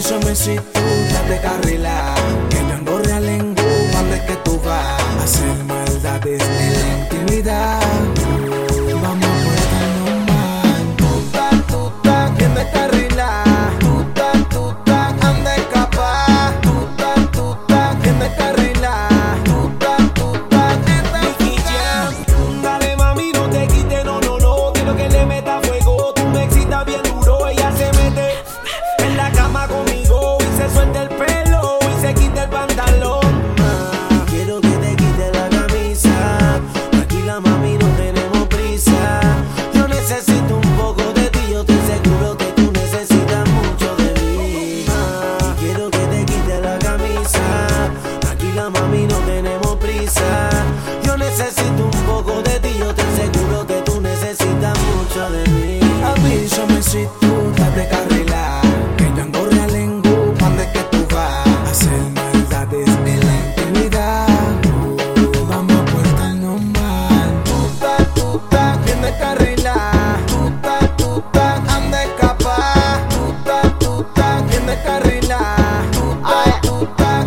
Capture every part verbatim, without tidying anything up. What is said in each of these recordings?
Avísame si tú estás de carrila, que yo ando realengo. ¿Cuándo es que tú vas a hacer maldades en la intimidad? Vamos a portarnos mal. Tú estás, tú estás bien de carrila. Tú estás, tú estás, anda escapar. Tú estás, tú estás bien de carrila. Tú estás, tú estás, esta Nicky Jam. Dale mami, no te quites, no, no, no. Quiero que le meta fuego. Tú me excitas bien duro. Ella se mete en la cama conmigo y se suelta el pelo y se quita el pantalón. Ah, quiero que te quites la camisa. Tranquila mami, no tenemos prisa. Yo necesito un poco de ti. Yo te aseguro que tú necesitas mucho de mí. Ah, quiero que te quites la camisa. Tranquila mami, no tenemos prisa. Yo necesito un poco de ti. Yo te aseguro que tú necesitas mucho de mí. Avísame si tú estás de carrila, que yo ando realengo. ¿Cuándo es que tú vas a hacer maldades en la intimidad? Vamos a portarnos mal. Tú estás, tú estás bien de carrila. Tú estás, tú estás, anda a escapar. Tú estás, tú estás bien de carrila. Tú estás, tú estás,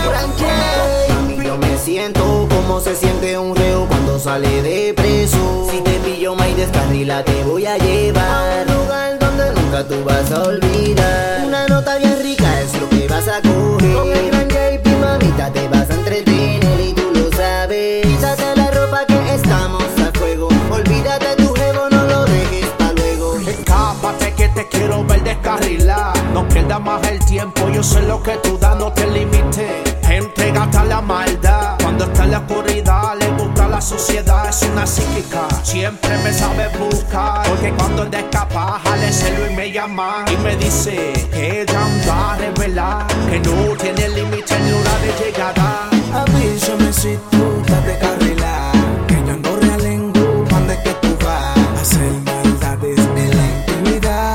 esta Mami, yo me siento como se siente un reo cuando sale de preso. Si te pillo más y descarrila te voy a llevar a un lugar donde nunca tú vas a olvidar. Una nota bien rica es lo que vas a coger. Con el gran J P mamita te vas a entretener y tú lo sabes. Quítate la ropa que estamos a fuego. Olvídate tu jevo, no lo dejes pa' luego. Escápate que te quiero ver descarrilar. No pierdas más el tiempo, yo sé lo que tú das, no te limites. Entrégate a la maldad. Cuando está en la oscuridad, le gusta la suciedad, es una psíquica. Siempre me sabe buscar, porque cuando él de escapar, jale celo y me llama. Y me dice que ella anda a revelar, que no tiene límite en hora de llegada. Avísame si tú estás de carrila, que yo ando realengo. ¿Cuándo es que tú vas a hacer maldades en la intimidad?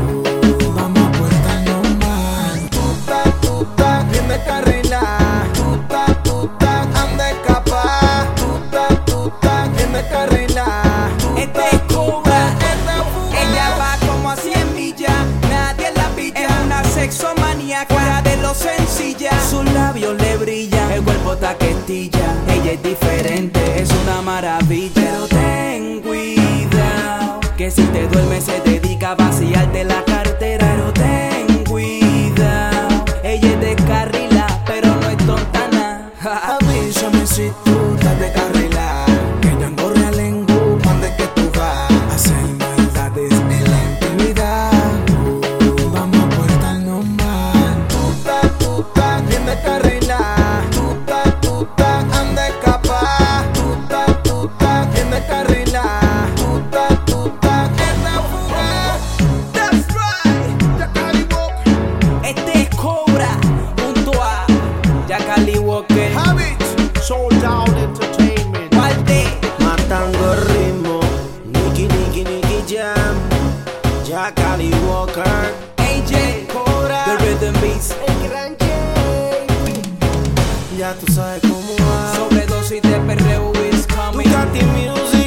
Vamos a portarnos mal. Tú estás, tú estás bien de carrila. Tú estás, tú estás, anda a escapar. Tú estás, tú estás bien de carrila. Este es Cobra, ella va como a cien millas, nadie la pilla. Es una sexomaníaca, fuera de lo sencilla. Sus labios le brillan, el cuerpo taquetilla. Ella es diferente, es una maravilla. Pero ten cuidado, que si te duermes se dedica a vaciarte la cartera. Pero ten cuidado, ella es de carrila, pero no es tontana. Avísame si tú estás de carrila, que yo ando realengo. ¿Cuándo es que tú vas a hacer maldades en la intimidad? Vamos a portarnos mal. Tú estás, tú estás bien de carrila. Tú estás, tú estás, anda a escapar. Tú estás, tú estás bien de carrila. Tú estás, tú estás, esta fuga. That's right, Jackie Walker. Este es Cobra, junto a Jackie Walker. Habit, Sold Out Entertainment. Walde, Matando el ritmo, Nicky, Nicky, Nicky Jam, Jackie Walker, A J, Cobra, The Rhythm Beats. el gran J. Ya tú sabes cómo va. Sobredosis de perreo is coming. Ducati Music.